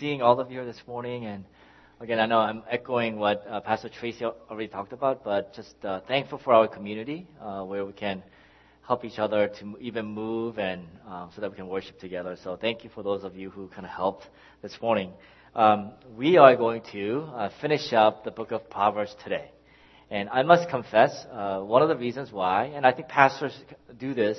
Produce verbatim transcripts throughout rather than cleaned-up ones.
seeing all of you here this morning. And again, I know I'm echoing what uh, Pastor Tracy already talked about, but just uh, thankful for our community uh, where we can help each other to even move and uh, so that we can worship together. So thank you for those of you who kind of helped this morning. Um, we are going to uh, finish up the book of Proverbs today. And I must confess, uh, one of the reasons why, and I think pastors do this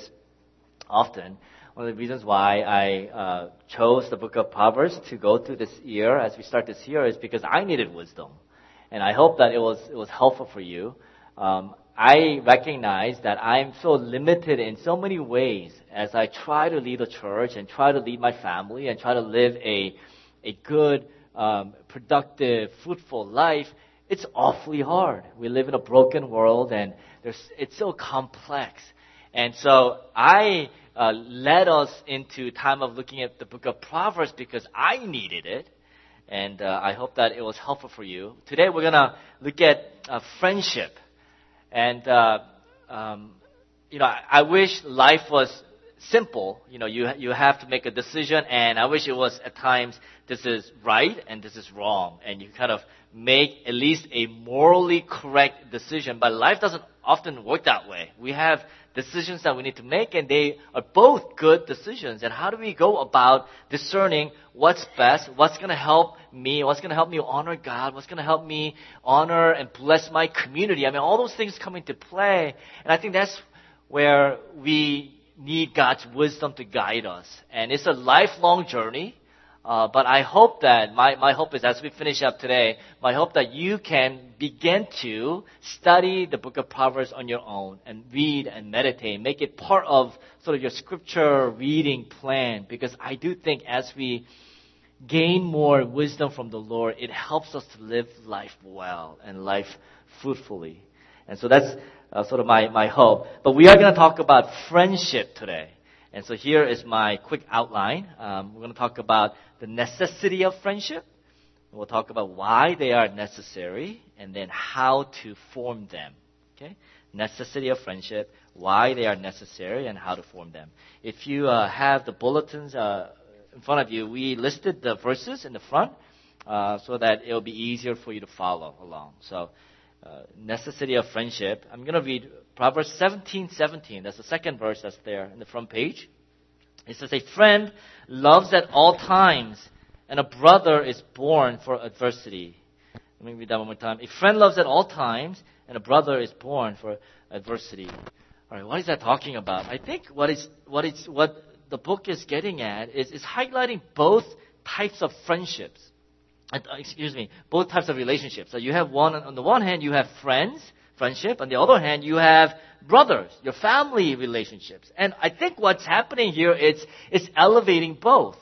often, one of the reasons why I uh, chose the book of Proverbs to go through this year, as we start this year, is because I needed wisdom. And I hope that it was it was helpful for you. Um, I recognize that I'm so limited in so many ways as I try to lead a church and try to lead my family and try to live a a good, um, productive, fruitful life. It's awfully hard. We live in a broken world, and there's it's so complex. And so I uh, led us into time of looking at the book of Proverbs because I needed it. And uh, I hope that it was helpful for you. Today we're going to look at uh, friendship. And, uh, um, you know, I, I wish life was simple. You know, you you have to make a decision, and I wish it was at times this is right and this is wrong. And you kind of make at least a morally correct decision. But life doesn't often work that way. We have decisions that we need to make, and they are both good decisions. And how do we go about discerning what's best, what's going to help me, what's going to help me honor God, what's going to help me honor and bless my community? I mean, all those things come into play. And I think that's where we need God's wisdom to guide us. And it's a lifelong journey. Uh, but I hope that, my, my hope is as we finish up today, my hope that you can begin to study the book of Proverbs on your own and read and meditate, make it part of sort of your scripture reading plan. Because I do think as we gain more wisdom from the Lord, it helps us to live life well and life fruitfully. And so that's uh, sort of my, my hope. But we are going to talk about friendship today. And so here is my quick outline. Um, we're going to talk about the necessity of friendship. We'll talk about why they are necessary and then how to form them. Okay? Necessity of friendship, why they are necessary, and how to form them. If you uh, have the bulletins uh, in front of you, we listed the verses in the front uh, so that it will be easier for you to follow along. So, uh, necessity of friendship. I'm going to read Proverbs seventeen seventeen. That's the second verse that's there in the front page. It says, a friend loves at all times, and a brother is born for adversity. Let me read that one more time. A friend loves at all times, and a brother is born for adversity. All right, what is that talking about? I think what is what is what the book is getting at is, is highlighting both types of friendships. Uh, excuse me, both types of relationships. So you have one on the one hand, you have friends, friendship. On the other hand, you have brothers, your family relationships. And I think what's happening here is it's elevating both.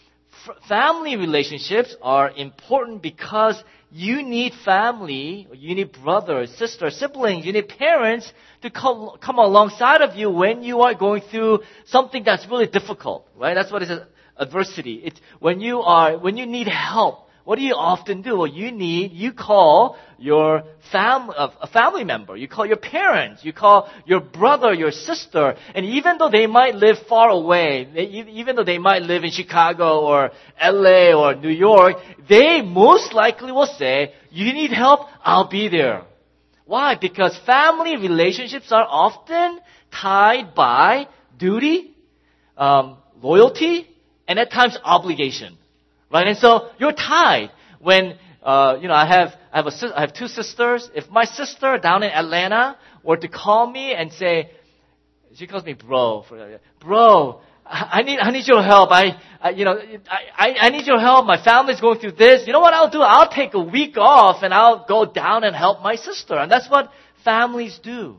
F- family relationships are important because you need family, you need brothers, sisters, siblings, you need parents to come, come alongside of you when you are going through something that's really difficult, right? That's what it says, adversity. It's when you are, when you need help. What do you often do? Well, you need, you call your family, a family member. You call your parents. You call your brother, your sister. And even though they might live far away, they, even though they might live in Chicago or L A or New York, they most likely will say, you need help, I'll be there. Why? Because family relationships are often tied by duty, um, loyalty, and at times obligation. Right, and so you're tied. When uh, you know, I have I have a I have two sisters. If my sister down in Atlanta were to call me and say, she calls me bro, for, bro, I need I need your help. I, I you know I, I need your help. My family's going through this. You know what I'll do? I'll take a week off and I'll go down and help my sister. And that's what families do.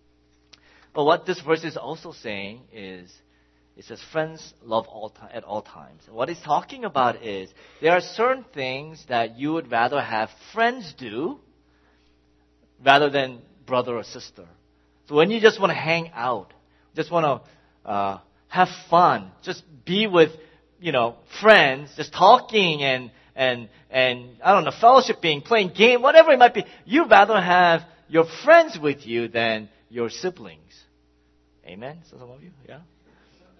But what this verse is also saying is, it says, friends love all time, at all times. And what it's talking about is there are certain things that you would rather have friends do rather than brother or sister. So when you just want to hang out, just want to uh, have fun, just be with, you know, friends, just talking and, and, and, I don't know, fellowshipping, playing game, whatever it might be, you'd rather have your friends with you than your siblings. Amen? So some of you, yeah?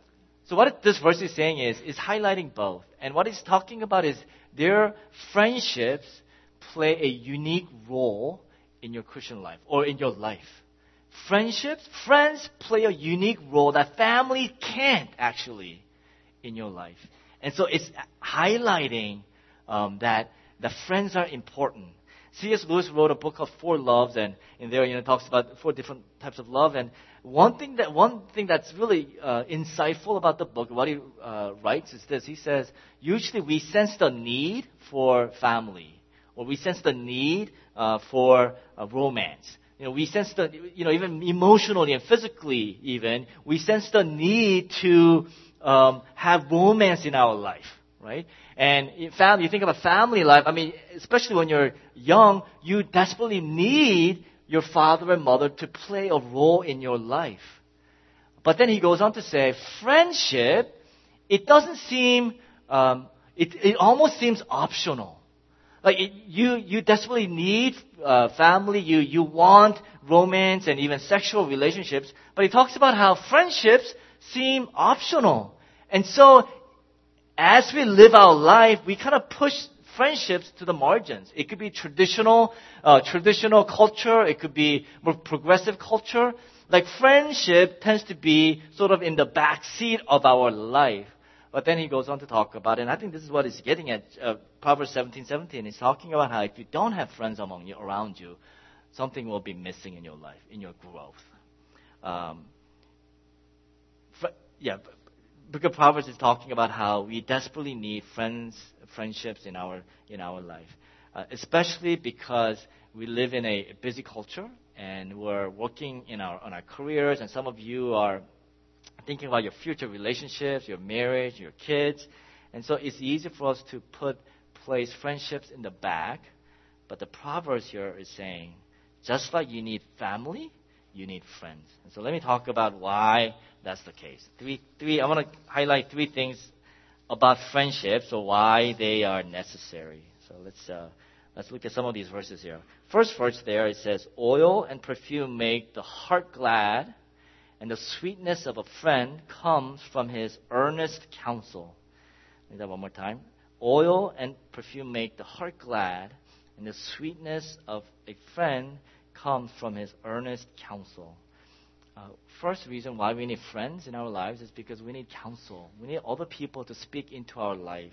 So what this verse is saying is, is highlighting both. And what it's talking about is their friendships play a unique role in your Christian life or in your life. Friendships, friends play a unique role that family can't actually in your life. And so it's highlighting um, that the friends are important. C S Lewis wrote a book called Four Loves, and in there, you know, talks about four different types of love. And one thing that one thing that's really uh, insightful about the book, what he uh, writes, is this: he says, usually we sense the need for family, or we sense the need uh, for uh, romance. You know, we sense the, you know, even emotionally and physically, even we sense the need to um, have romance in our life. Right? And in family, you think about family life, I mean, especially when you're young, you desperately need your father and mother to play a role in your life. But then he goes on to say, friendship, it doesn't seem, um, it, it almost seems optional. Like it, you, you desperately need uh, family, you, you want romance and even sexual relationships, but he talks about how friendships seem optional. And so, as we live our life, we kind of push friendships to the margins. It could be traditional, uh, traditional culture. It could be more progressive culture. Like friendship tends to be sort of in the back seat of our life. But then he goes on to talk about it, and I think this is what he's getting at. Uh, Proverbs seventeen seventeen. He's talking about how if you don't have friends among you, around you, something will be missing in your life, in your growth. Um, fr- yeah. Book of Proverbs is talking about how we desperately need friends, friendships in our in our life, uh, especially because we live in a busy culture and we're working in our on our careers. And some of you are thinking about your future relationships, your marriage, your kids, and so it's easy for us to put place friendships in the back. But the Proverbs here is saying, just like you need family, you need friends. And so let me talk about why that's the case. Three, three. I want to highlight three things about friendships, or why they are necessary. So let's uh, let's look at some of these verses here. First verse there, it says, "Oil and perfume make the heart glad, and the sweetness of a friend comes from his earnest counsel." Read that one more time. Oil and perfume make the heart glad, and the sweetness of a friend comes from his earnest counsel. Uh, first reason why we need friends in our lives is because we need counsel. We need other people to speak into our life.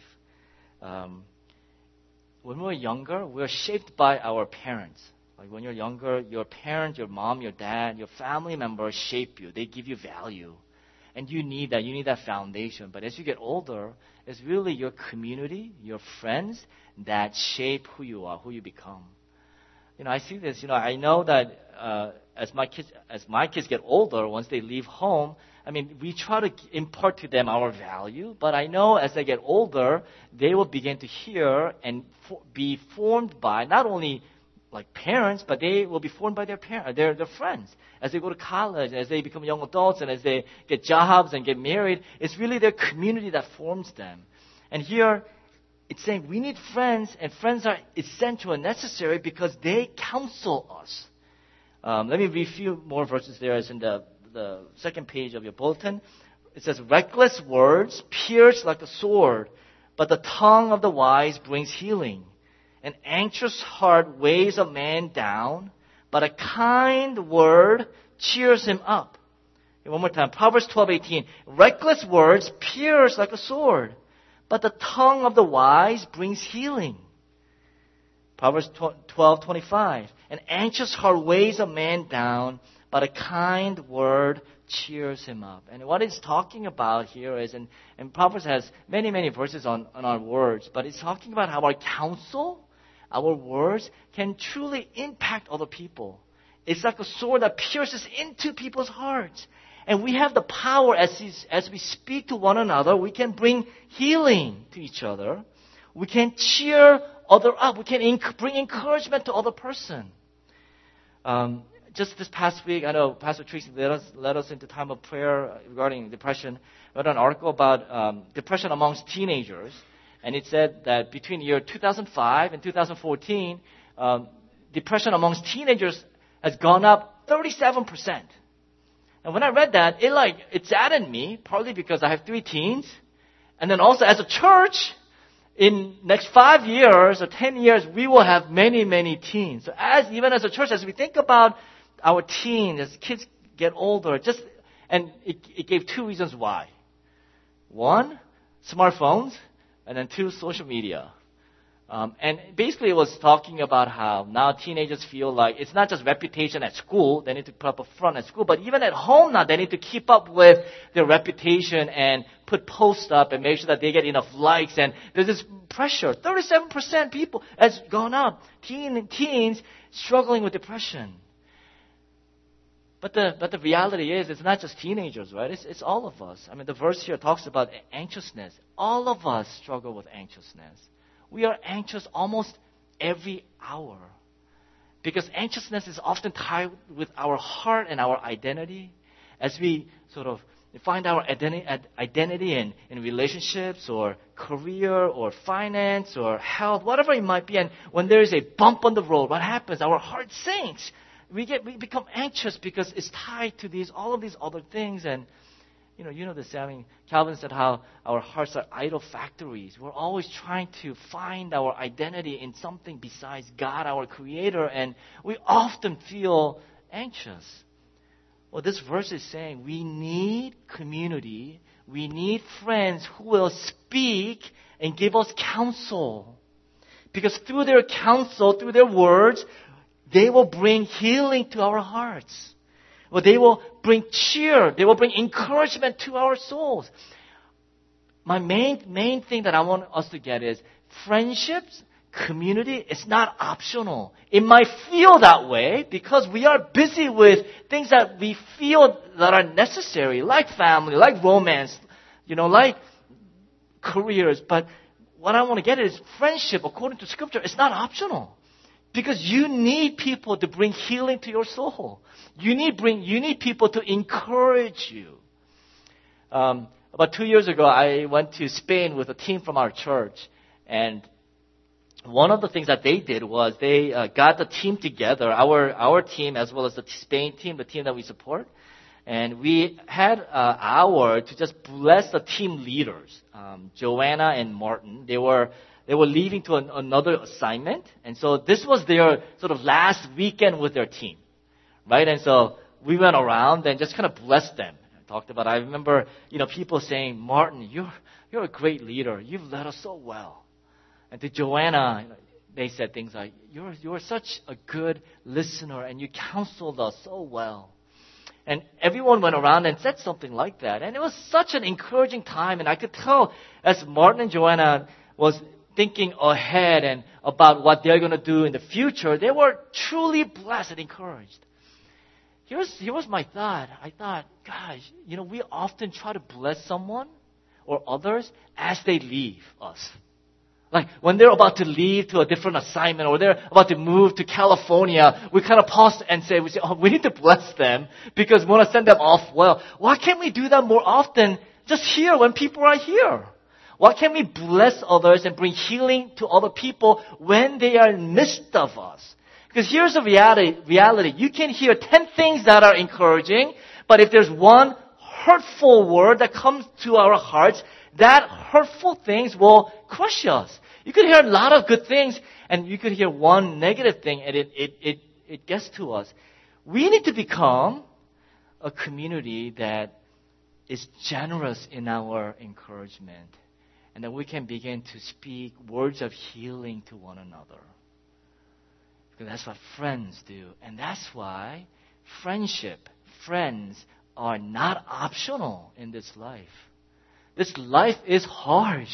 Um, when we're younger, we're shaped by our parents. Like when you're younger, your parents, your mom, your dad, your family members shape you. They give you value. And you need that. You need that foundation. But as you get older, it's really your community, your friends that shape who you are, who you become. You know, I see this. You know, I know that uh, as my kids, as my kids get older, once they leave home, I mean, we try to impart to them our value. But I know as they get older, they will begin to hear and for, be formed by not only like parents, but they will be formed by their parents, their their friends. As they go to college, as they become young adults, and as they get jobs and get married, it's really their community that forms them. And here, it's saying we need friends, and friends are essential and necessary because they counsel us. Um, let me read a few more verses there. It's in the, the second page of your bulletin. It says, "Reckless words pierce like a sword, but the tongue of the wise brings healing. An anxious heart weighs a man down, but a kind word cheers him up." Okay, one more time. Proverbs twelve eighteen. "Reckless words pierce like a sword, but the tongue of the wise brings healing." Proverbs twelve twenty-five. "An anxious heart weighs a man down, but a kind word cheers him up." And what it's talking about here is, and, and Proverbs has many, many verses on, on our words, but it's talking about how our counsel, our words, can truly impact other people. It's like a sword that pierces into people's hearts. And we have the power as, as we speak to one another, we can bring healing to each other. We can cheer other up. We can inc- bring encouragement to other person. Um, just this past week, I know Pastor Tracy led us, led us into time of prayer regarding depression. I read an article about um, depression amongst teenagers. And it said that between the year two thousand five and two thousand fourteen, um, depression amongst teenagers has gone up thirty-seven percent. And when I read that, it like, it saddened me, partly because I have three teens. And then also as a church, in next five years or ten years, we will have many, many teens. So as, even as a church, as we think about our teens, as kids get older, just, and it, it gave two reasons why. One, smartphones, and then two, social media. Um, and basically it was talking about how now teenagers feel like it's not just reputation at school, they need to put up a front at school, but even at home now they need to keep up with their reputation and put posts up and make sure that they get enough likes. And there's this pressure. thirty-seven percent people has gone up. Teen, teens struggling with depression. But the, but the reality is it's not just teenagers, right? It's, it's all of us. I mean, the verse here talks about anxiousness. All of us struggle with anxiousness. We are anxious almost every hour because anxiousness is often tied with our heart and our identity. As we sort of find our identity, identity in, in relationships or career or finance or health, whatever it might be. And when there is a bump on the road, what happens? Our heart sinks. We get we become anxious because it's tied to these all of these other things. And You know, you know this. I mean, Calvin said how our hearts are idol factories. We're always trying to find our identity in something besides God, our Creator, and we often feel anxious. Well, this verse is saying we need community. We need friends who will speak and give us counsel. Because through their counsel, through their words, they will bring healing to our hearts. Well, they will bring cheer. They will bring encouragement to our souls. My main, main thing that I want us to get is friendships, community is not optional. It might feel that way because we are busy with things that we feel that are necessary, like family, like romance, you know, like careers. But what I want to get is friendship, according to Scripture, is not optional. Because you need people to bring healing to your soul. You need bring you need people to encourage you. Um, about two years ago, I went to Spain with a team from our church, and one of the things that they did was they uh, got the team together, our our team as well as the Spain team, the team that we support, and we had an hour to just bless the team leaders, um, Joanna and Martin. They were. They were leaving to an, another assignment. And so this was their sort of last weekend with their team. Right? And so we went around and just kind of blessed them. I talked about, I remember, you know, people saying, Martin, you're, you're a great leader. You've led us so well. And to Joanna, they said things like, you're, you're such a good listener and you counseled us so well. And everyone went around and said something like that. And it was such an encouraging time. And I could tell as Martin and Joanna was thinking ahead and about what they're going to do in the future, they were truly blessed and encouraged. Here's, here was my thought. I thought, gosh, you know, we often try to bless someone or others as they leave us. Like when they're about to leave to a different assignment or they're about to move to California, we kind of pause and say, we say, oh, we need to bless them because we want to send them off well. Why can't we do that more often just here when people are here? Why can't we bless others and bring healing to other people when they are in the midst of us? Because here's the reality, reality. You can hear ten things that are encouraging, but if there's one hurtful word that comes to our hearts, that hurtful things will crush us. You could hear a lot of good things, and you could hear one negative thing, and it, it, it, it gets to us. We need to become a community that is generous in our encouragement. And that we can begin to speak words of healing to one another. Because that's what friends do. And that's why friendship, friends are not optional in this life. This life is harsh.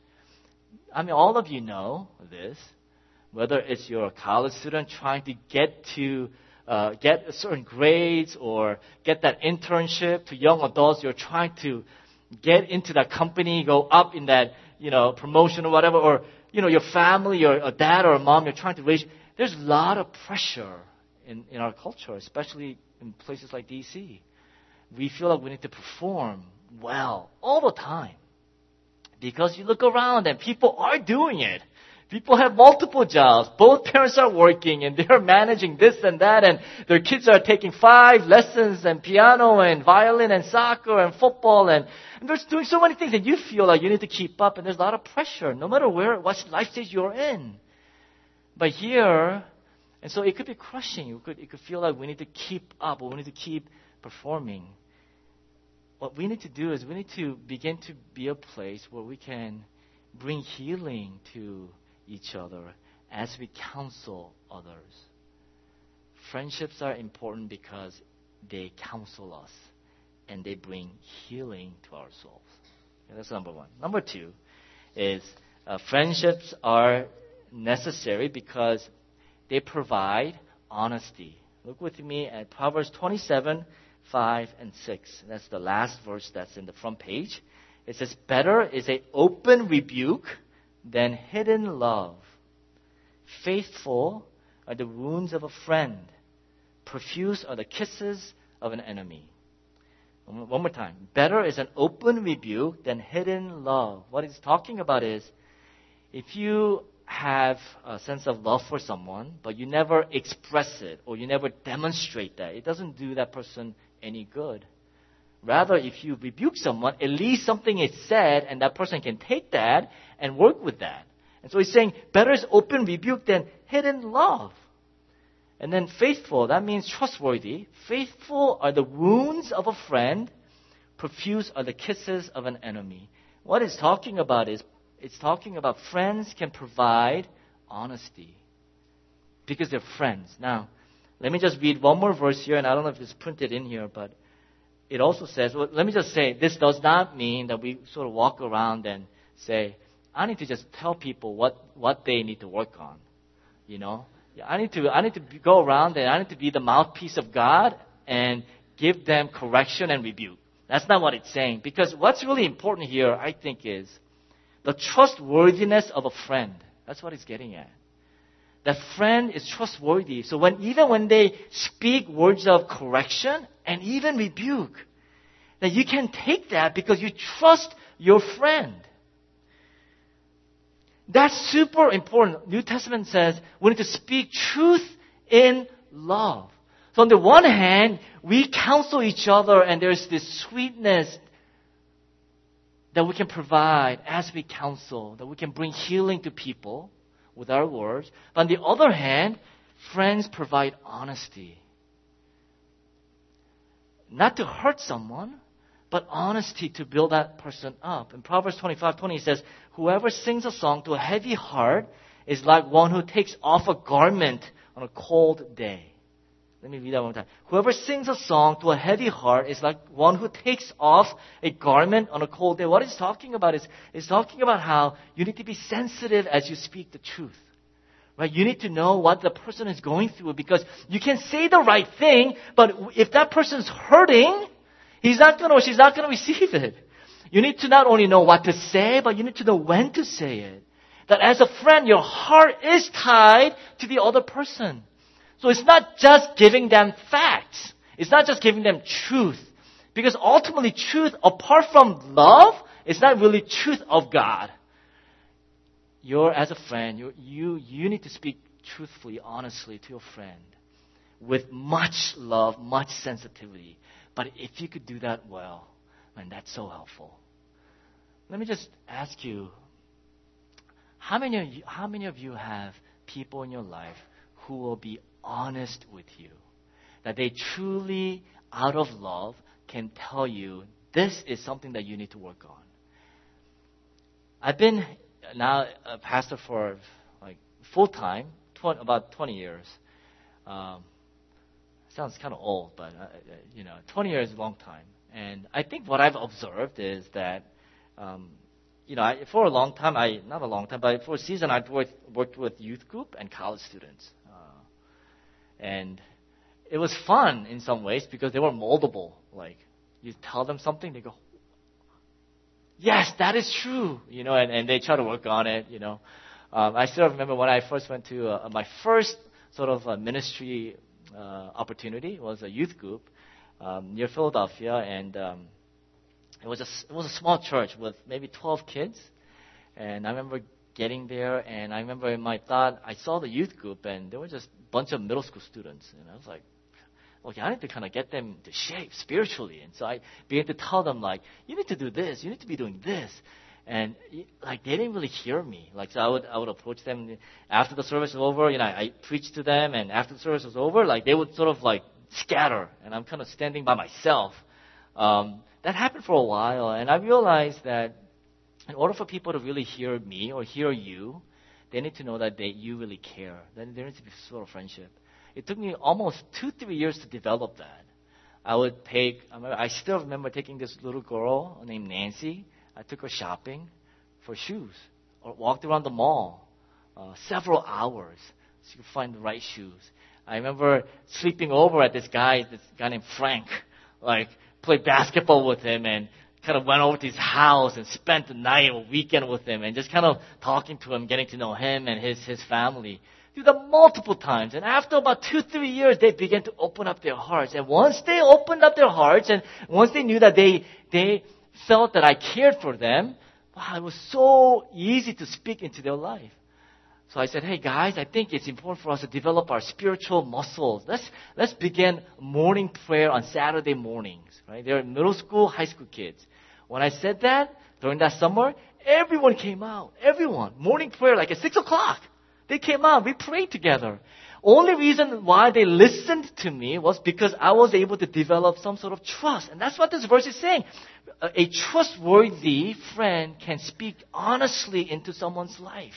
I mean, all of you know this. Whether it's you're a college student trying to get to uh, get certain grades or get that internship, to young adults, you're trying to get into that company, go up in that, you know, promotion or whatever, or, you know, your family or a dad or a mom, you're trying to raise. There's a lot of pressure in, in our culture, especially in places like D C. We feel like we need to perform well all the time. Because you look around and people are doing it. People have multiple jobs. Both parents are working and they're managing this and that, and their kids are taking five lessons and piano and violin and soccer and football, and, and they're doing so many things, and you feel like you need to keep up, and there's a lot of pressure no matter where, what life stage you're in. But here, and so it could be crushing. You could, it could feel like we need to keep up, or we need to keep performing. What we need to do is we need to begin to be a place where we can bring healing to each other as we counsel others. Friendships are important because they counsel us and they bring healing to our souls. Okay, that's number one. Number two is uh, friendships are necessary because they provide honesty. Look with me at Proverbs twenty-seven, five, and six. That's the last verse that's in the front page. It says, better is an open rebuke than hidden love. Faithful are the wounds of a friend. Profuse are the kisses of an enemy. One more time. Better is an open rebuke than hidden love. What it's talking about is, if you have a sense of love for someone, but you never express it or you never demonstrate that, it doesn't do that person any good. Rather, if you rebuke someone, at least something is said and that person can take that and work with that. And so he's saying, better is open rebuke than hidden love. And then faithful, that means trustworthy. Faithful are the wounds of a friend. Profuse are the kisses of an enemy. What it's talking about is, it's talking about friends can provide honesty because they're friends. Now, let me just read one more verse here, and I don't know if it's printed in here, but it also says, well, let me just say, this does not mean that we sort of walk around and say, I need to just tell people what, what they need to work on. You know, I need to I need to go around and I need to be the mouthpiece of God and give them correction and rebuke. That's not what it's saying. Because what's really important here, I think, is the trustworthiness of a friend. That's what it's getting at. That friend is trustworthy. So when even when they speak words of correction and even rebuke, that you can take that because you trust your friend. That's super important. New Testament says we need to speak truth in love. So on the one hand, we counsel each other and there's this sweetness that we can provide as we counsel, that we can bring healing to people with our words. But on the other hand, friends provide honesty. Not to hurt someone, but honesty to build that person up. In Proverbs twenty-five twenty, it says, whoever sings a song to a heavy heart is like one who takes off a garment on a cold day. Let me read that one more time. Whoever sings a song to a heavy heart is like one who takes off a garment on a cold day. What it's talking about is, it's talking about how you need to be sensitive as you speak the truth. Right? You need to know what the person is going through, because you can say the right thing, but if that person's hurting, he's not going to, or she's not going to receive it. You need to not only know what to say, but you need to know when to say it. That as a friend, your heart is tied to the other person. So it's not just giving them facts. It's not just giving them truth. Because ultimately, truth, apart from love, is not really truth of God. You're, as a friend, you you you need to speak truthfully, honestly to your friend with much love, much sensitivity. But if you could do that well, man, that's so helpful. Let me just ask you, how many of you, how many of you have people in your life who will be honest with you? That they truly, out of love, can tell you, this is something that you need to work on. I've been now a pastor for like full-time, tw- about twenty years. Um, sounds kind of old, but uh, you know, twenty years is a long time. And I think what I've observed is that, um, you know, I, for a long time, I not a long time, but for a season, I've worked, worked with youth group and college students. Uh, and it was fun in some ways because they were moldable. Like, you tell them something, they go, yes, that is true, you know, and, and they try to work on it, you know. Um, I still remember when I first went to uh, my first sort of uh, ministry uh, opportunity was a youth group um, near Philadelphia, and um, it was a it was a small church with maybe twelve kids, and I remember getting there, and I remember in my thought, I saw the youth group, and there were just a bunch of middle school students, and I was like, okay, I need to kind of get them to shape spiritually. And so I began to tell them, like, you need to do this, you need to be doing this. And like they didn't really hear me. Like so I would I would approach them after the service was over, you know, I, I preached to them, and after the service was over, like they would sort of like scatter, and I'm kind of standing by myself. Um, that happened for a while, and I realized that in order for people to really hear me or hear you, they need to know that they you really care. Then there needs to be sort of friendship. It took me almost two, three years to develop that. I would take, I, remember, I still remember taking this little girl named Nancy. I took her shopping for shoes, or walked around the mall uh, several hours so you could find the right shoes. I remember sleeping over at this guy, this guy named Frank, like played basketball with him and kind of went over to his house and spent the night or weekend with him and just kind of talking to him, getting to know him and his, his family. Do that multiple times. And after about two, three years, they began to open up their hearts. And once they opened up their hearts and once they knew that they, they felt that I cared for them, wow, it was so easy to speak into their life. So I said, hey guys, I think it's important for us to develop our spiritual muscles. Let's, let's begin morning prayer on Saturday mornings, right? They're middle school, high school kids. When I said that, during that summer, everyone came out. Everyone. Morning prayer like at six o'clock. They came out. We prayed together. Only reason why they listened to me was because I was able to develop some sort of trust. And that's what this verse is saying. A, a trustworthy friend can speak honestly into someone's life.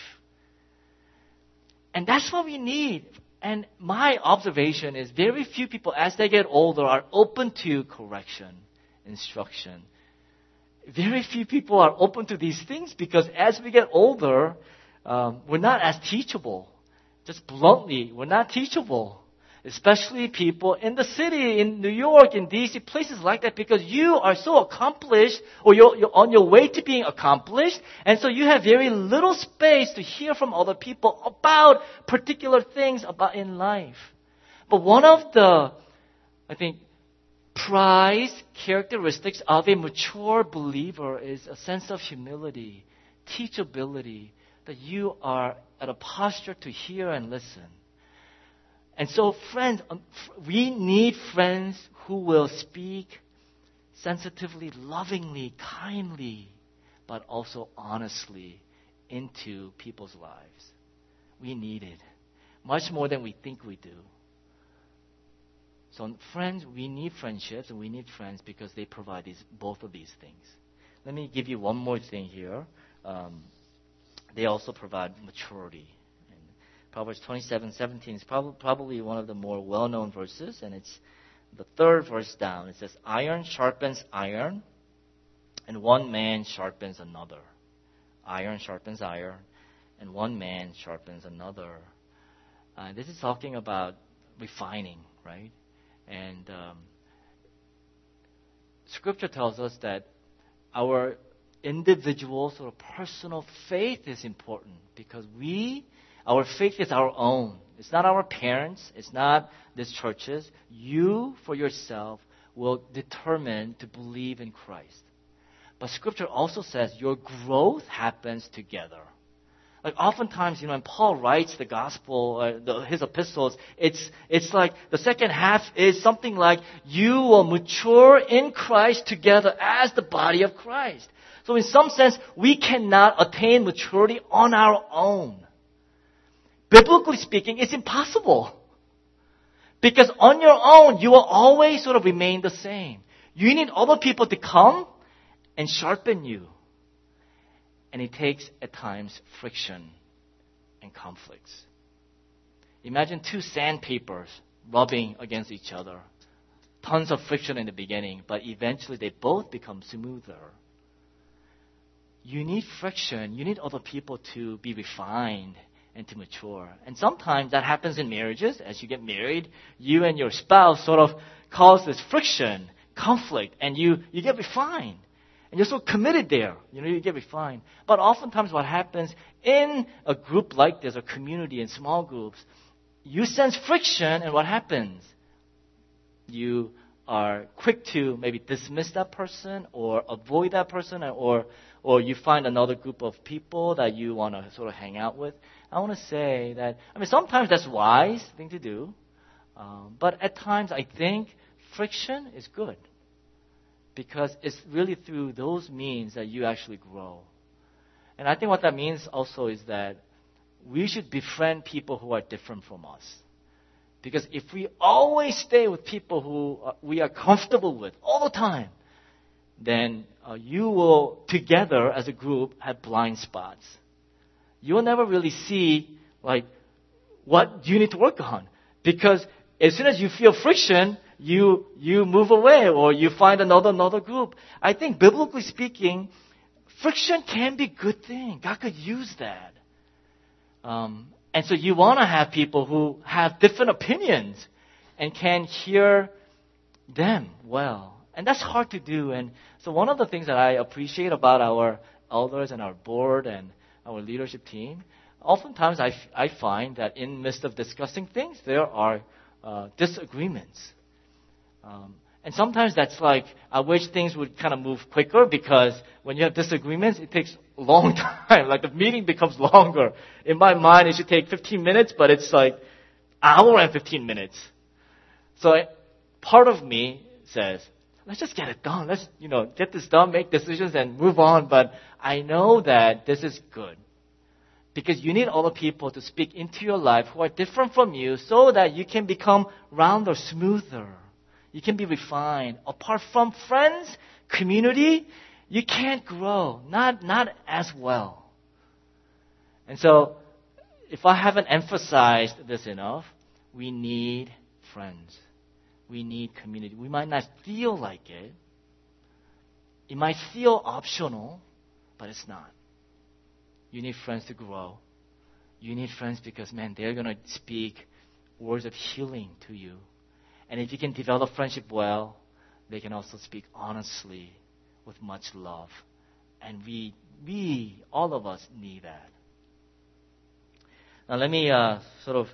And that's what we need. And my observation is very few people, as they get older, are open to correction, instruction. Very few people are open to these things because as we get older, um, we're not as teachable. Just bluntly, we're not teachable. Especially people in the city, in New York, in D C, places like that, because you are so accomplished, or you're, you're on your way to being accomplished, and so you have very little space to hear from other people about particular things about in life. But one of the, I think, prized characteristics of a mature believer is a sense of humility, teachability, that you are at a posture to hear and listen. And so, friends, we need friends who will speak sensitively, lovingly, kindly, but also honestly into people's lives. We need it much more than we think we do. So, friends, we need friendships and we need friends because they provide these, both of these things. Let me give you one more thing here. Um, they also provide maturity. Proverbs twenty-seven seventeen is prob- probably one of the more well-known verses, and it's the third verse down. It says, iron sharpens iron, and one man sharpens another. Iron sharpens iron, and one man sharpens another. Uh, this is talking about refining, right? And um, Scripture tells us that our individual sort of personal faith is important because we Our faith is our own. It's not our parents. It's not this church's. You, for yourself, will determine to believe in Christ. But Scripture also says your growth happens together. Like oftentimes, you know, when Paul writes the gospel, uh, the, his epistles, it's it's like the second half is something like you will mature in Christ together as the body of Christ. So in some sense, we cannot attain maturity on our own. Biblically speaking, it's impossible. Because on your own, you will always sort of remain the same. You need other people to come and sharpen you. And it takes, at times, friction and conflicts. Imagine two sandpapers rubbing against each other. Tons of friction in the beginning, but eventually they both become smoother. You need friction. You need other people to be refined and to mature. And sometimes that happens in marriages. As you get married, you and your spouse sort of cause this friction, conflict, and you, you get refined. And you're so committed there. You know, you get refined. But oftentimes what happens in a group like this, a community in small groups, you sense friction, and what happens? You are quick to maybe dismiss that person or avoid that person or or you find another group of people that you want to sort of hang out with, I want to say that, I mean, sometimes that's a wise thing to do, um, but at times I think friction is good because it's really through those means that you actually grow. And I think what that means also is that we should befriend people who are different from us. Because if we always stay with people who we are comfortable with all the time, then uh, you will, together as a group, have blind spots. You will never really see, like, what you need to work on. Because as soon as you feel friction, you you move away or you find another another group. I think, biblically speaking, friction can be a good thing. God could use that. Um, and so you want to have people who have different opinions and can hear them well. And that's hard to do. And so one of the things that I appreciate about our elders and our board and our leadership team, oftentimes I, f- I find that in the midst of discussing things, there are uh, disagreements. Um, and sometimes that's like, I wish things would kind of move quicker because when you have disagreements, it takes a long time. Like the meeting becomes longer. In my mind, it should take fifteen minutes, but it's like an hour and fifteen minutes. So I, part of me says, let's just get it done. Let's, you know, get this done, make decisions and move on. But I know that this is good. Because you need other people to speak into your life who are different from you so that you can become rounder, smoother. You can be refined. Apart from friends, community, you can't grow. Not, not as well. And so, if I haven't emphasized this enough, we need friends. We need community. We might not feel like it. It might feel optional, but it's not. You need friends to grow. You need friends because, man, they're going to speak words of healing to you. And if you can develop friendship well, they can also speak honestly with much love. And we, we, all of us need that. Now let me uh, sort of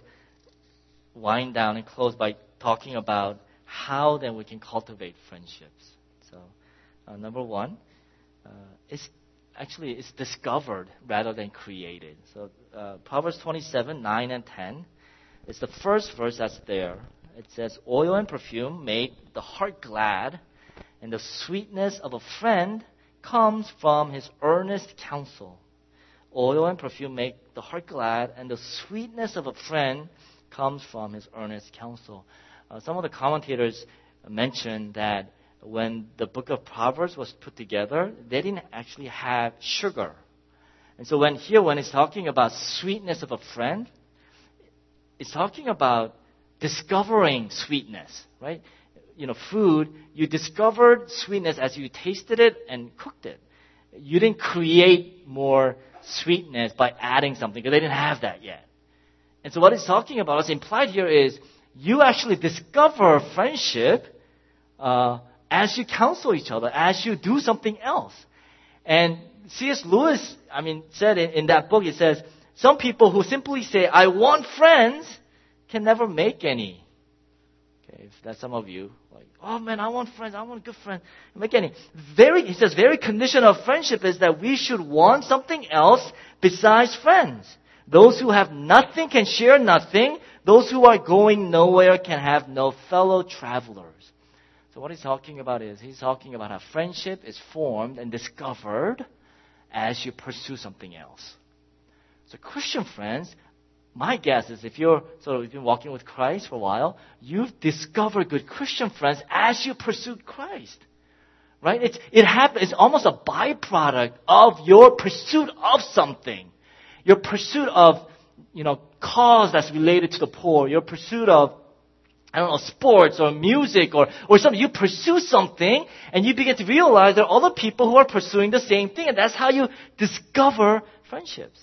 wind down and close by talking about how then we can cultivate friendships. So, uh, number one, uh, it's actually it's discovered rather than created. So, uh, Proverbs twenty-seven, nine and ten is the first verse that's there. It says, "Oil and perfume make the heart glad, and the sweetness of a friend comes from his earnest counsel." Oil and perfume make the heart glad, and the sweetness of a friend comes from his earnest counsel. Uh, some of the commentators mentioned that when the book of Proverbs was put together, they didn't actually have sugar. And so when here, when it's talking about sweetness of a friend, it's talking about discovering sweetness, right? You know, food, you discovered sweetness as you tasted it and cooked it. You didn't create more sweetness by adding something because they didn't have that yet. And so what it's talking about, what's implied here is you actually discover friendship uh, as you counsel each other, as you do something else. And C S Lewis, I mean, said in, in that book, it says, some people who simply say, I want friends, can never make any. Okay, if that's some of you, like, oh man, I want friends, I want good friends, make any. Very, he says, very condition of friendship is that we should want something else besides friends. Those who have nothing can share nothing. Those who are going nowhere can have no fellow travelers. So what he's talking about is, he's talking about how friendship is formed and discovered as you pursue something else. So Christian friends, my guess is if you're sort of you've been walking with Christ for a while, you've discovered good Christian friends as you pursued Christ. Right? It's, it happens, it's almost a byproduct of your pursuit of something. Your pursuit of, you know, cause that's related to the poor. Your pursuit of, I don't know, sports or music or, or something. You pursue something and you begin to realize there are other people who are pursuing the same thing. And that's how you discover friendships.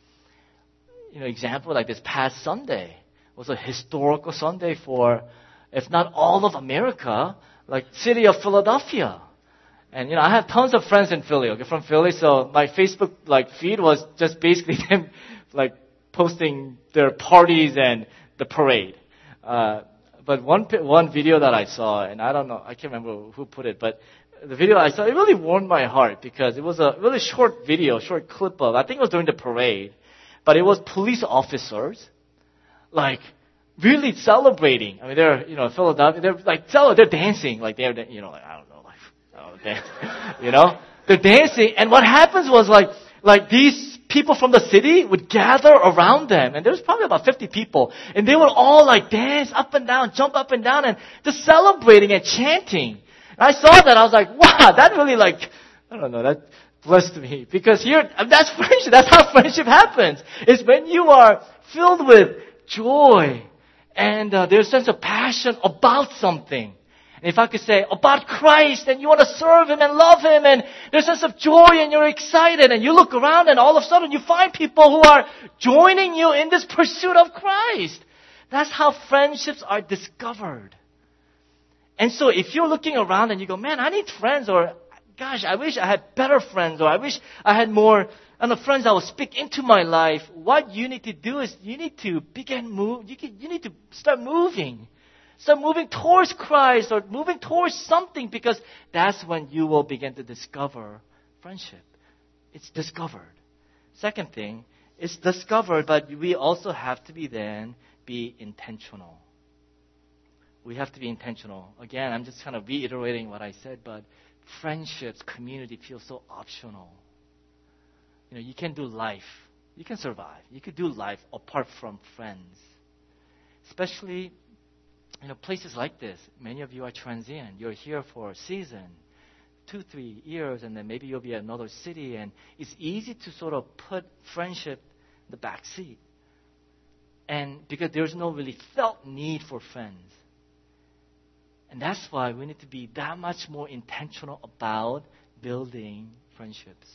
You know, example like this past Sunday was a historical Sunday for, if not all of America, like city of Philadelphia. And, you know, I have tons of friends in Philly, okay, from Philly, so my Facebook, like, feed was just basically them, like, posting their parties and the parade. Uh, but one one video that I saw, and I don't know, I can't remember who put it, but the video I saw, it really warmed my heart because it was a really short video, short clip of, I think it was during the parade, but it was police officers, like, really celebrating. I mean, they're, you know, Philadelphia, they're like, they're dancing, like they're, you know, like, I don't know, like, oh, dance, you know, they're dancing, and what happens was like, like these people from the city would gather around them, and there was probably about fifty people, and they would all like dance up and down, jump up and down, and just celebrating and chanting. I saw that, I was like, wow, that really like, I don't know, that blessed me. Because here, that's friendship, that's how friendship happens. It's when you are filled with joy, and uh, there's a sense of passion about something. And if I could say, about Christ, and you want to serve Him and love Him, and there's a sense of joy, and you're excited, and you look around, and all of a sudden you find people who are joining you in this pursuit of Christ. That's how friendships are discovered. And so if you're looking around and you go, man, I need friends, or gosh, I wish I had better friends, or I wish I had more and the friends that will speak into my life, what you need to do is you need to begin move. You, can, you need to start moving. Start moving towards Christ or moving towards something, because that's when you will begin to discover friendship. It's discovered. Second thing, it's discovered, but we also have to be then be intentional. We have to be intentional. Again, I'm just kind of reiterating what I said, but friendships, community feels so optional. You know, you can do life. You can survive. You could do life apart from friends. Especially, you know, places like this. Many of you are transient. You're here for a season, two, three years, and then maybe you'll be in another city. And it's easy to sort of put friendship in the back seat. And because there's no really felt need for friends. And that's why we need to be that much more intentional about building friendships.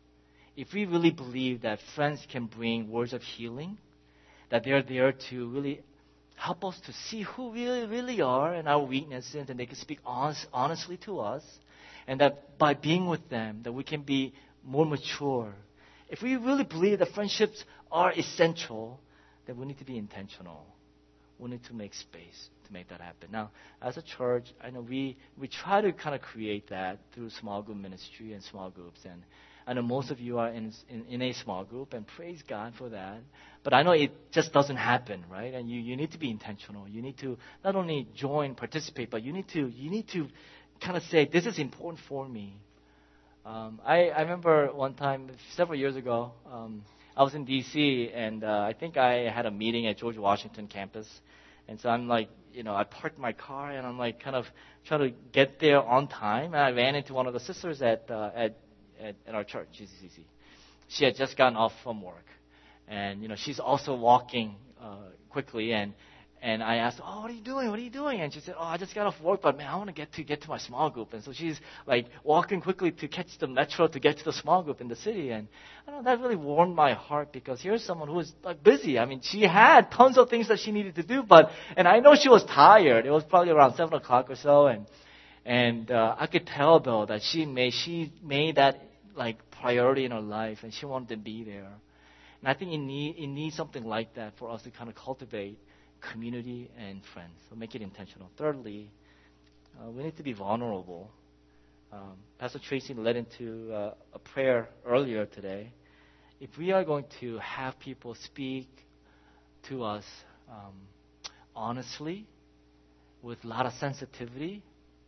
If we really believe that friends can bring words of healing, that they're there to really help us to see who we really, really are and our weaknesses, and they can speak honest, honestly to us, and that by being with them, that we can be more mature. If we really believe that friendships are essential, then we need to be intentional. We need to make space to make that happen. Now, as a church, I know we, we try to kind of create that through small group ministry and small groups. And I know most of you are in, in, in a small group, and praise God for that. But I know it just doesn't happen, right? And you, you need to be intentional. You need to not only join, participate, but you need to you need to kind of say, this is important for me. Um, I, I remember one time, several years ago, um, I was in D C, and uh, I think I had a meeting at George Washington campus. And so I'm like, you know, I parked my car, and I'm like kind of trying to get there on time. And I ran into one of the sisters at uh, at, at at our church, G C C C. She had just gotten off from work, and you know, she's also walking uh, quickly. And and I asked, oh, what are you doing? What are you doing? And she said, oh, I just got off work, but man, I want to get to get to my small group. And so she's like walking quickly to catch the metro to get to the small group in the city. And I don't know, that really warmed my heart, because here's someone who was like busy. I mean, she had tons of things that she needed to do, but and I know she was tired. It was probably around seven o'clock or so, and and uh, I could tell though that she made she made that like priority in her life, and she wanted to be there. And I think it need it needs something like that for us to kind of cultivate community and friends. So make it intentional. Thirdly, uh, we need to be vulnerable. Um, Pastor Tracy led into uh, a prayer earlier today. If we are going to have people speak to us um, honestly, with a lot of sensitivity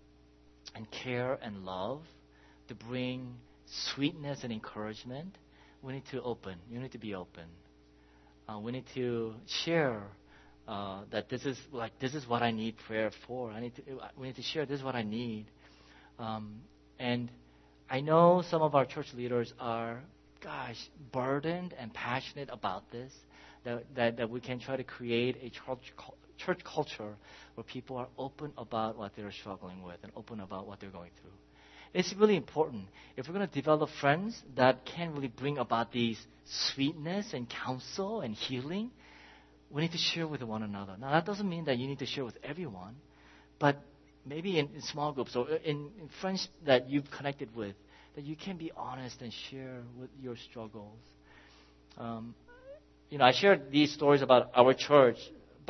and care and love, to bring sweetness and encouragement, we need to open. You need to be open. Uh, we need to share Uh, that this is like this is what I need prayer for. I need to. We need to share. This is what I need. Um, and I know some of our church leaders are, gosh, burdened and passionate about this. That that, that we can try to create a church church culture where people are open about what they're struggling with and open about what they're going through. It's really important. If we're going to develop friends that can really bring about these sweetness and counsel and healing, we need to share with one another. Now, that doesn't mean that you need to share with everyone, but maybe in, in small groups or in, in friends that you've connected with, that you can be honest and share with your struggles. Um, you know, I shared these stories about our church, but I,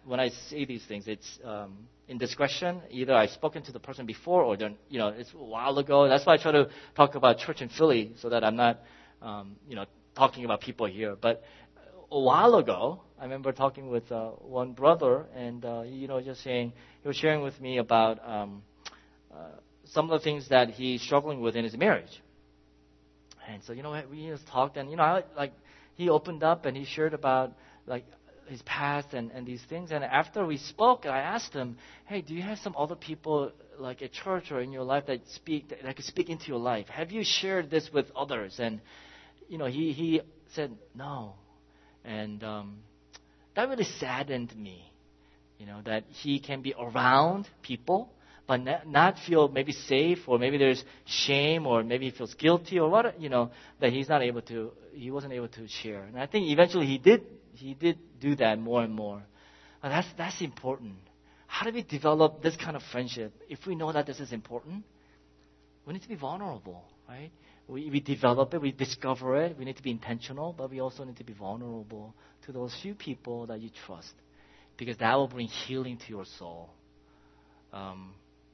when I say these things, it's um, in discretion. Either I've spoken to the person before, or then, you know, it's a while ago. That's why I try to talk about church in Philly, so that I'm not, um, you know, talking about people here. But a while ago, I remember talking with uh, one brother, and uh, you know, just saying, he was sharing with me about um, uh, some of the things that he's struggling with in his marriage. And so, you know, we just talked, and you know, I, like he opened up and he shared about like his past and, and these things. And after we spoke, I asked him, "Hey, do you have some other people like at church or in your life that speak that, that could speak into your life? Have you shared this with others?" And you know, he he said no. And um, that really saddened me, you know, that he can be around people, but not, not feel maybe safe, or maybe there's shame, or maybe he feels guilty, or what, you know, that he's not able to, he wasn't able to share. And I think eventually he did, he did do that more and more. And that's that's important. How do we develop this kind of friendship? If we know that this is important, we need to be vulnerable, right? We, we develop it, we discover it, we need to be intentional, but we also need to be vulnerable to those few people that you trust, because that will bring healing to your soul. Um,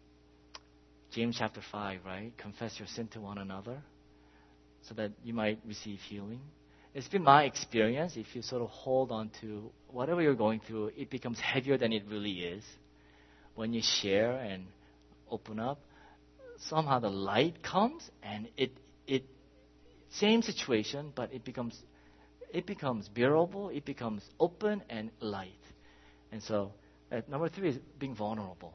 James chapter five, right? Confess your sin to one another so that you might receive healing. It's been my experience, if you sort of hold on to whatever you're going through, it becomes heavier than it really is. When you share and open up, somehow the light comes, and it It same situation, but it becomes it becomes bearable. It becomes open and light. And so, uh, number three is being vulnerable.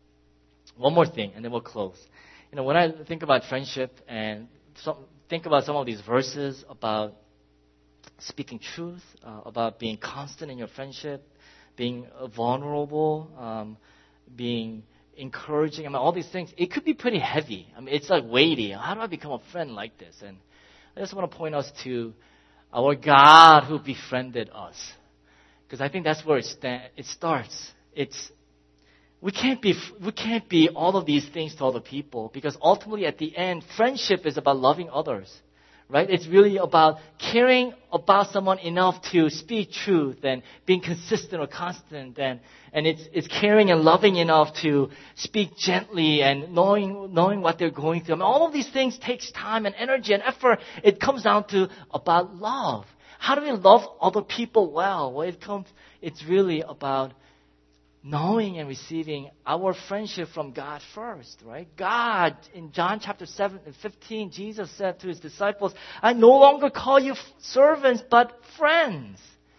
One more thing, and then we'll close. You know, when I think about friendship and some, think about some of these verses about speaking truth, uh, about being constant in your friendship, being uh, vulnerable, um, being encouraging, I mean, all these things, it could be pretty heavy. I mean, it's like weighty. How do I become a friend like this? And I just want to point us to our God who befriended us, because I think that's where it, sta- it starts. It's we can't be we can't be all of these things to other people, because ultimately at the end, friendship is about loving others. Right? It's really about caring about someone enough to speak truth, and being consistent or constant, and, and it's it's caring and loving enough to speak gently, and knowing knowing what they're going through. I mean, all of these things takes time and energy and effort. It comes down to about love. How do we love other people well? Well, it comes it's really about knowing and receiving our friendship from God first, right? God, in John chapter seven and fifteen, Jesus said to his disciples, "I no longer call you servants, but friends."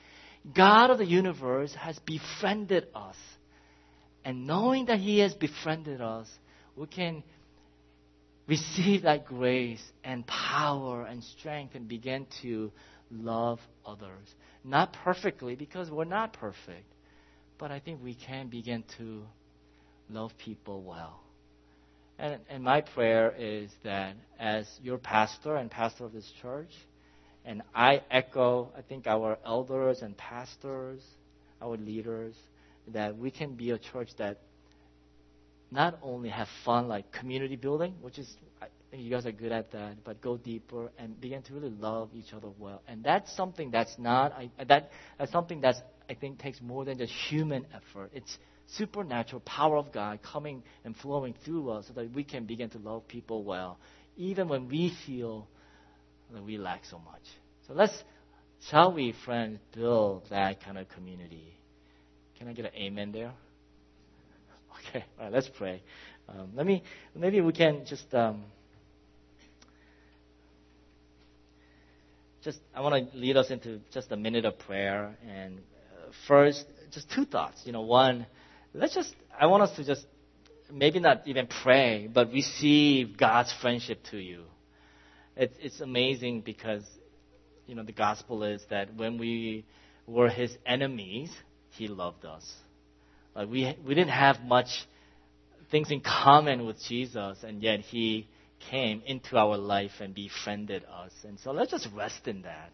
God of the universe has befriended us. And knowing that he has befriended us, we can receive that grace and power and strength and begin to love others. Not perfectly, because we're not perfect. But I think we can begin to love people well. And, and my prayer is that as your pastor and pastor of this church, and I echo, I think, our elders and pastors, our leaders, that we can be a church that not only have fun, like community building, which is, I think you guys are good at that, but go deeper and begin to really love each other well. And that's something that's not, I, that, that's something that's, I think, takes more than just human effort. It's supernatural power of God coming and flowing through us so that we can begin to love people well, even when we feel that we lack so much. So let's, shall we, friends, build that kind of community? Can I get an amen there? Okay, all right, let's pray. Um, let me, maybe we can just, um, just, I want to lead us into just a minute of prayer. And uh, first, just two thoughts. You know, one, let's just, I want us to just, maybe not even pray, but receive God's friendship to you. It, it's amazing because, you know, the gospel is that when we were his enemies, he loved us. Like we we didn't have much things in common with Jesus, and yet he came into our life and befriended us. And so let's just rest in that.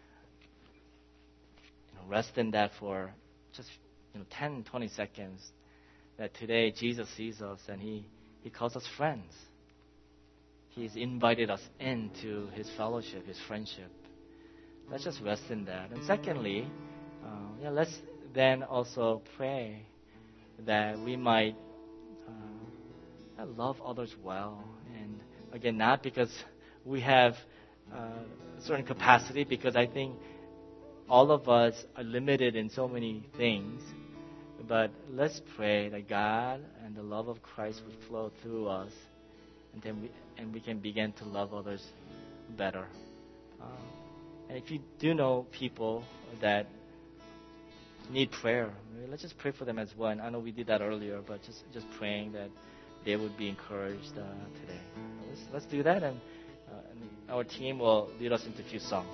You know, rest in that for just, you know, ten, twenty seconds. That today Jesus sees us and he, he calls us friends. He's invited us into his fellowship, his friendship. Let's just rest in that. And secondly, uh, yeah, let's then also pray that we might uh, love others well. And again, not because we have uh, a certain capacity, because I think all of us are limited in so many things. But let's pray that God and the love of Christ would flow through us, and then we and we can begin to love others better. Um, and if you do know people that need prayer, let's just pray for them as well. And I know we did that earlier, but just just praying that they would be encouraged uh, today. Let's, let's do that, and, uh, and our team will lead us into a few songs.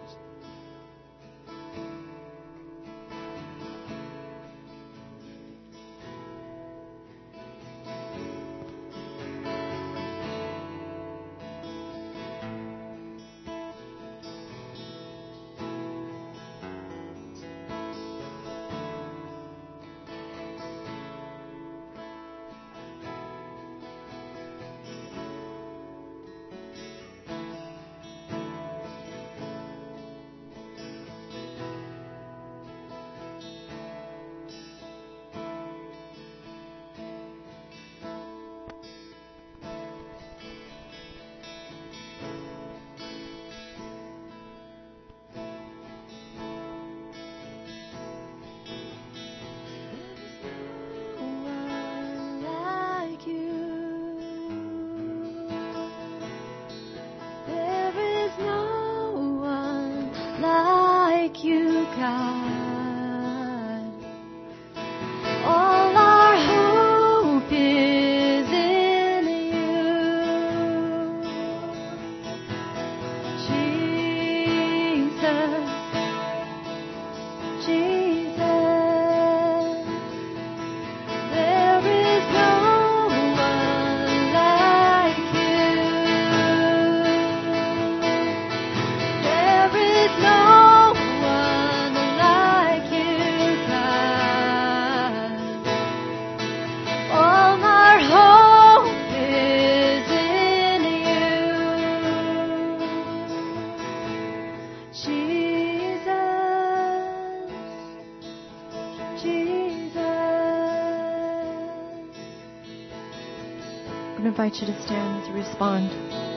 I invite you to stand as you respond.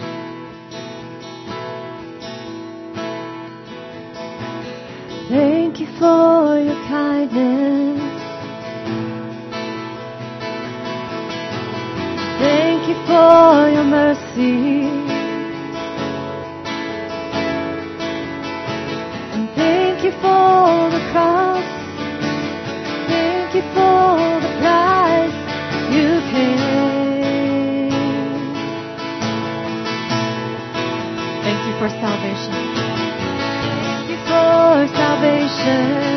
Thank you for your kindness. Thank you for your mercy. And thank you for the cross. Thank you for the price you paid. Thank you for salvation. Thank you for salvation.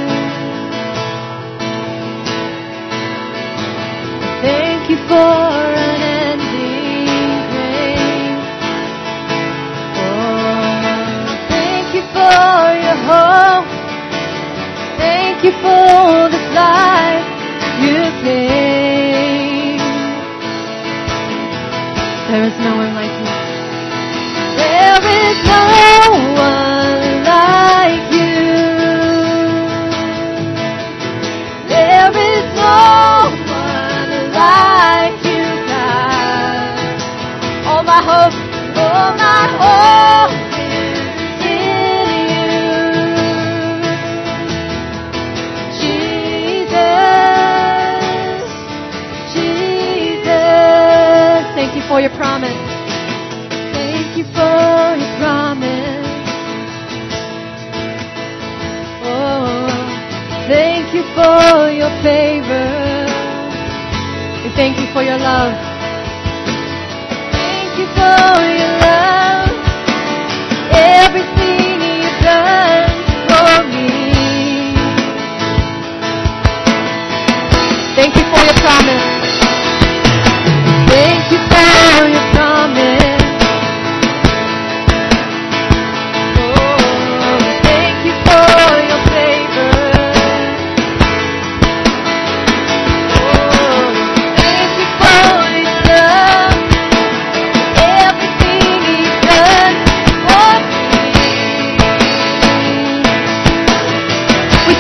Thank you for unending grace. Oh, thank you for your hope. Thank you for this life you gave. There is no one like you. There is no one like you. There is no one like you, God. All my hope, all my hope is in you, Jesus, Jesus. Thank you for your promise. Thank you for your promise. Oh, thank you for your favor. We thank you for your love. Thank you for your love. Everything you've done for me. Thank you for your promise. Thank you for your promise. Sing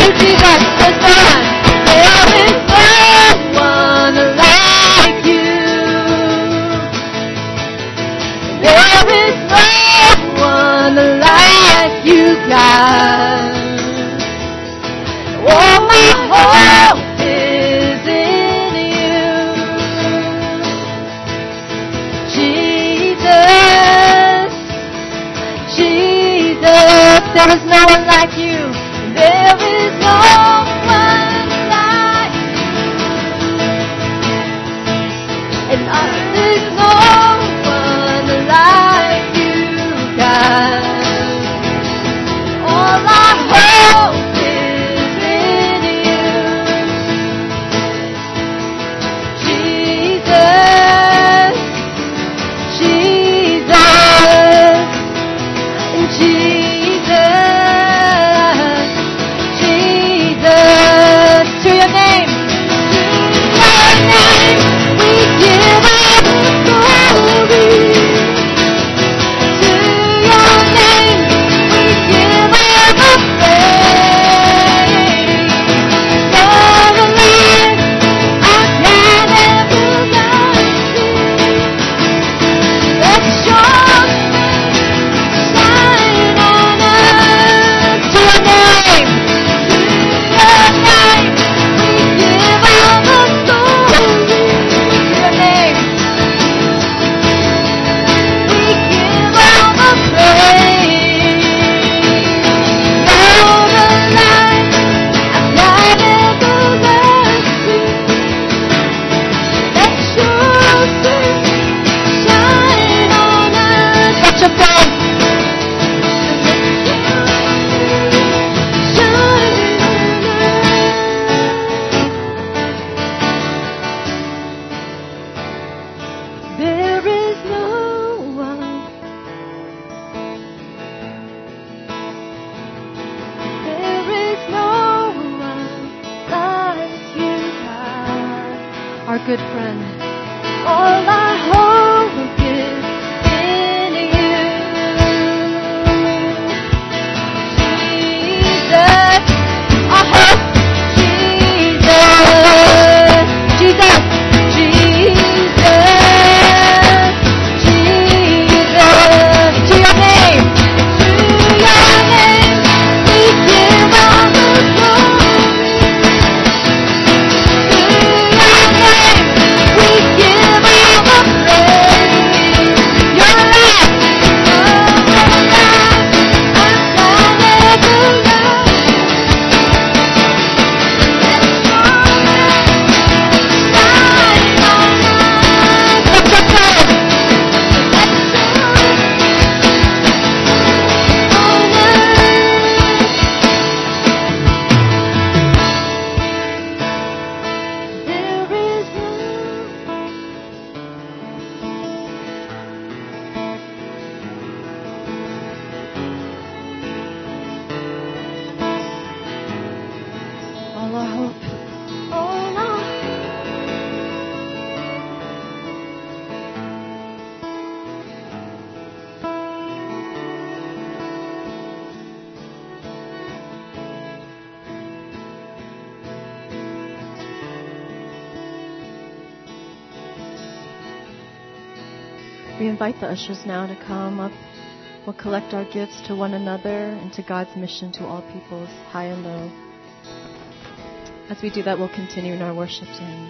We invite the ushers now to come up. We'll collect our gifts to one another and to God's mission to all peoples, high and low. As we do that, we'll continue in our worship to Him.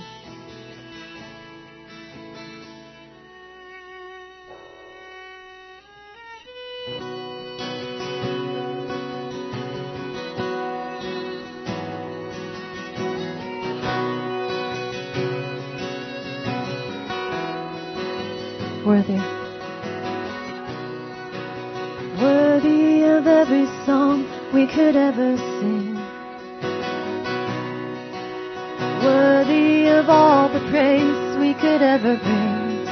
Worthy. Worthy of every song we could ever sing. Worthy of all the praise we could ever bring.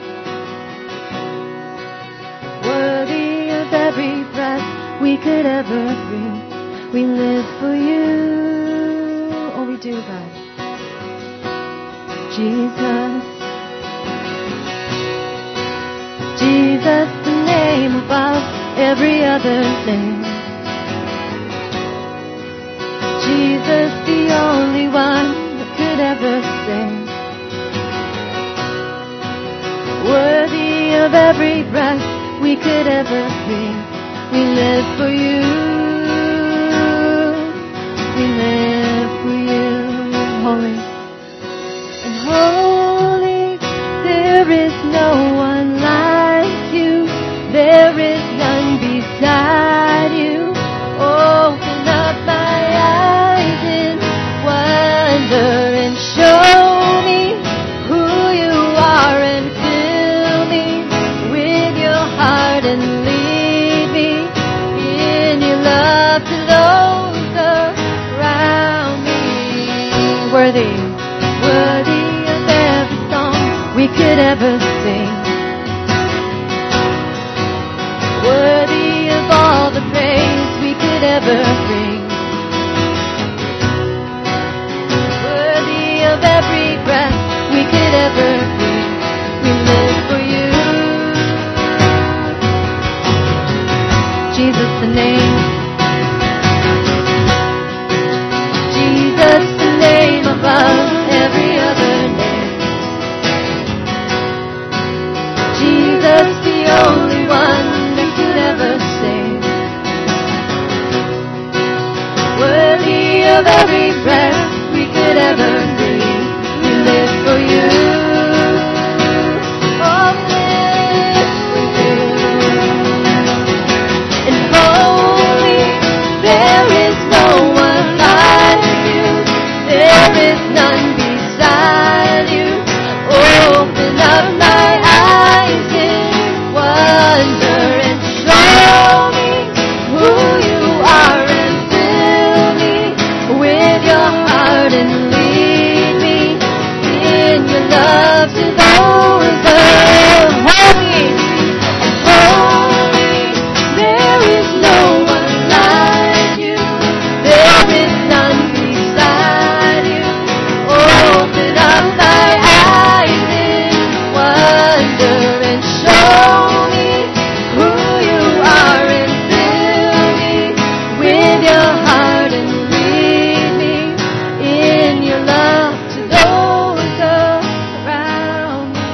Worthy of every breath we could ever breathe. We live for you. Oh, we do, God. Jesus. Jesus, the name above every other name. Jesus. sing. Worthy of every breath we could ever breathe. We live for you. We live for you. Holy and holy, there is no one like you. There is none beside you. Open up my eyes in wonder and show me who you are, and fill me with your heart and lead me in your love to those around me. Worthy, worthy of every song we could ever sing. Worthy of all the praise we could ever bring. Worthy of every breath we could ever breathe. We live for you. Jesus the name. Jesus the name above every other name. Jesus the only one ever sing. Worthy of every breath we could ever breathe. We live for you. Oh, live for you. And holy, there is no one like you. There is none beside you. Open up my eyes in wonder and show me who you are, and fill me with your heart and lead me in your love to those around me. And holy, there is no one like you. There is none beside you. Open up my eyes in wonder and show me who you are, and fill me with your heart and lead me in your love to those around me.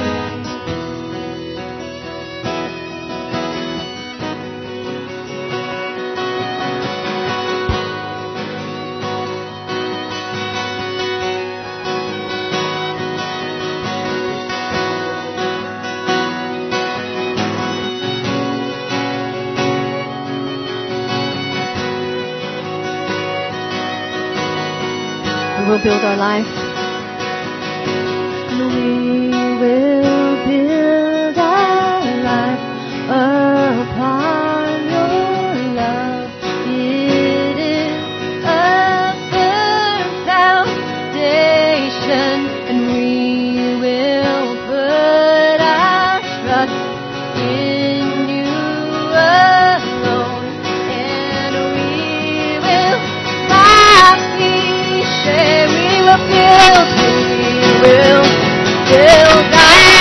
We will build our life. We will build our life upon your love. It is a firm foundation, and we will put our trust in you alone, and we will not be shared. We will build, we will build our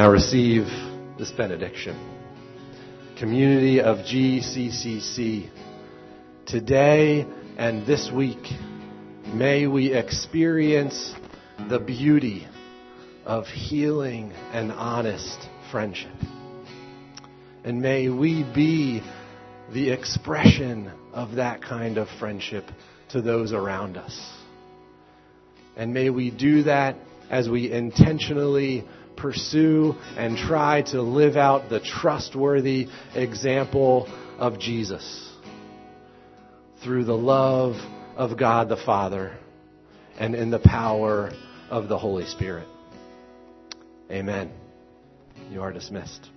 Now receive this benediction. Community of G C C C, today and this week, may we experience the beauty of healing and honest friendship. And may we be the expression of that kind of friendship to those around us. And may we do that as we intentionally pursue and try to live out the trustworthy example of Jesus through the love of God the Father and in the power of the Holy Spirit. Amen. You are dismissed.